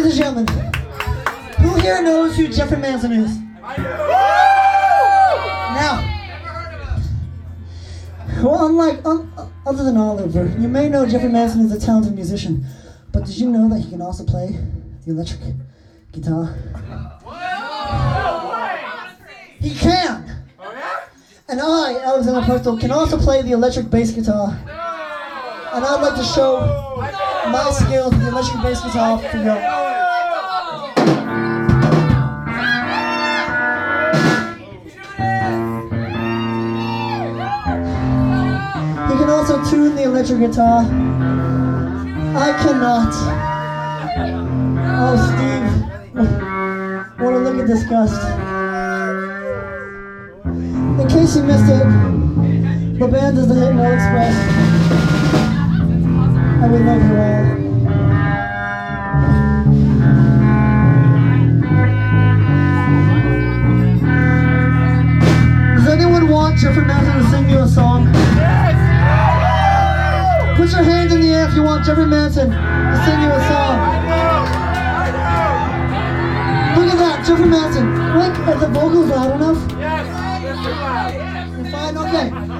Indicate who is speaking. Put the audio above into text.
Speaker 1: and gentlemen, who here knows who Jeffrey Manson is? Now, well, other than Oliver, you may know Jeffrey Manson is a talented musician, but did you know that he can also play the electric guitar? He can! And I, Alexander Pertol, can also play the electric bass guitar. And I'd like to show my skills with the electric bass guitar for you. He can also tune the electric guitar. I cannot. Oh, Steve. What a look at disgust. In case you missed it, the band is the Hypno Express. I would love you all. Does anyone want Jeffrey Manson to sing you a song? Put your hand in the air if you want Jeffrey Manson to sing you a song. Look at that, Jeffrey Manson. Rick, are the vocals loud enough?
Speaker 2: Yes,
Speaker 1: You're fine? Okay.